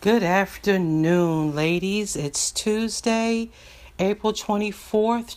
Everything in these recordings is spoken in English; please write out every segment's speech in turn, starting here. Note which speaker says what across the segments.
Speaker 1: Good afternoon, ladies. It's Tuesday, April 24th,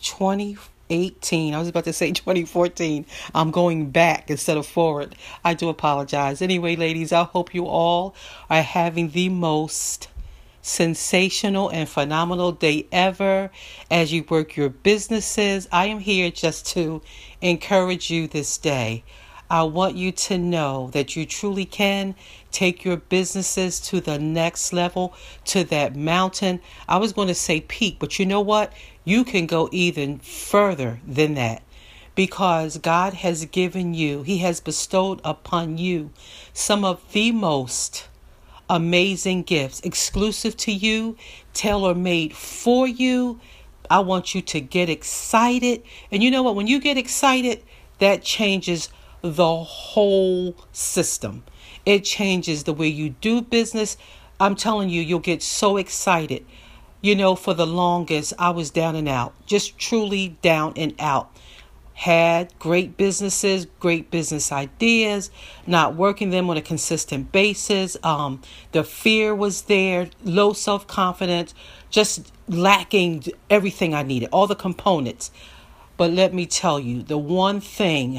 Speaker 1: 2018. I was about to say 2014. I'm going back instead of forward. I do apologize. Anyway, ladies, I hope you all are having the most sensational and phenomenal day ever as you work your businesses. I am here just to encourage you this day. I want you to know that you truly can take your businesses to the next level, to that mountain. I was going to say peak, but you know what? You can go even further than that because God has given you, He has bestowed upon you some of the most amazing gifts, exclusive to you, tailor-made for you. I want you to get excited. And you know what? When you get excited, that changes the whole system. It changes the way you do business. I'm telling you, you'll get so excited. You know, for the longest, I was down and out, just truly down and out. Had great businesses, great business ideas, not working them on a consistent basis. The fear was there, low self-confidence, just lacking everything I needed, all the components. But let me tell you, the one thing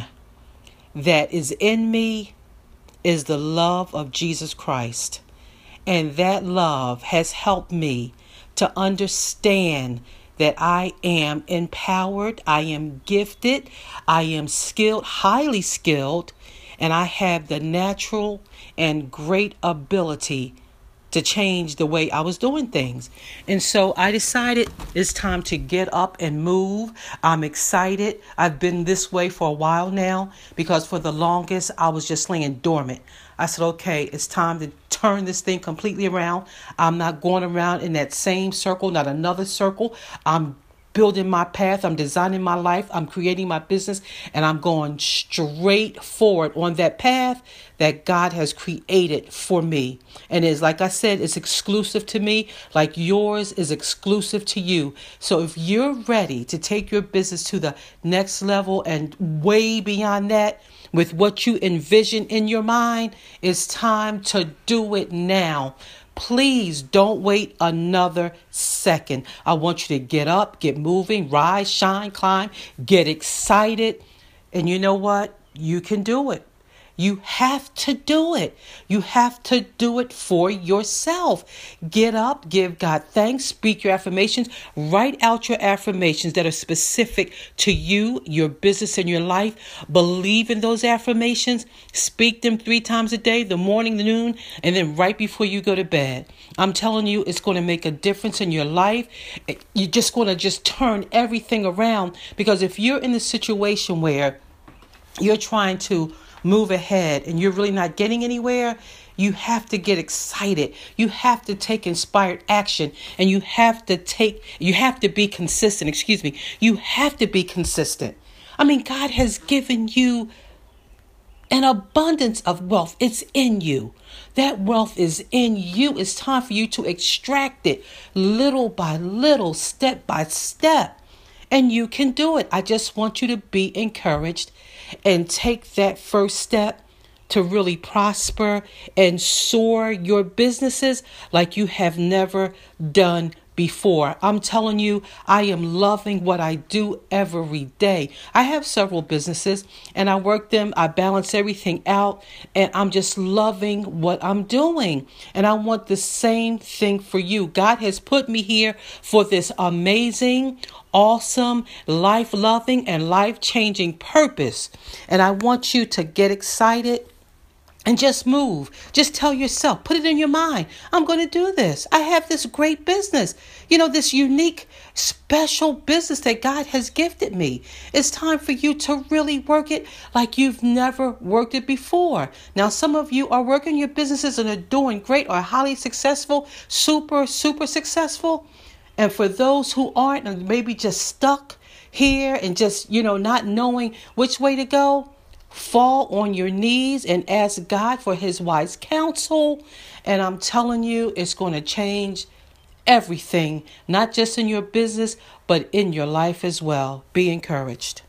Speaker 1: that is in me is the love of Jesus Christ. And that love has helped me to understand that I am empowered, I am gifted, I am skilled, highly skilled, and I have the natural and great ability to change the way I was doing things. And so I decided it's time to get up and move. I'm excited. I've been this way for a while now because for the longest I was just laying dormant. I said, okay, it's time to turn this thing completely around. I'm not going around in that same circle, not another circle. I'm building my path. I'm designing my life. I'm creating my business, and I'm going straight forward on that path that God has created for me. And it's like I said, it's exclusive to me, like yours is exclusive to you. So if you're ready to take your business to the next level and way beyond that, with what you envision in your mind, it's time to do it now. Please don't wait another second. I want you to get up, get moving, rise, shine, climb, get excited. And you know what? You can do it. You have to do it. You have to do it for yourself. Get up, give God thanks, speak your affirmations, write out your affirmations that are specific to you, your business, and your life. Believe in those affirmations. Speak them 3 times a day, the morning, the noon, and then right before you go to bed. I'm telling you, it's going to make a difference in your life. You're just going to turn everything around, because if you're in a situation where you're trying to move ahead and you're really not getting anywhere, you have to get excited. You have to take inspired action, and you have to be consistent. You have to be consistent. I mean, God has given you an abundance of wealth. It's in you. That wealth is in you. It's time for you to extract it little by little, step by step. And you can do it. I just want you to be encouraged and take that first step to really prosper and soar your businesses like you have never done before. I'm telling you, I am loving what I do every day. I have several businesses and I work them. I balance everything out, and I'm just loving what I'm doing. And I want the same thing for you. God has put me here for this amazing, awesome, life-loving, and life-changing purpose. And I want you to get excited and just move. Just tell yourself, put it in your mind, I'm going to do this. I have this great business, this unique, special business that God has gifted me. It's time for you to really work it like you've never worked it before. Now, some of you are working your businesses and are doing great, or highly successful, super, super successful. And for those who aren't, and maybe just stuck here and just, not knowing which way to go, fall on your knees and ask God for His wise counsel. And I'm telling you, it's going to change everything, not just in your business, but in your life as well. Be encouraged.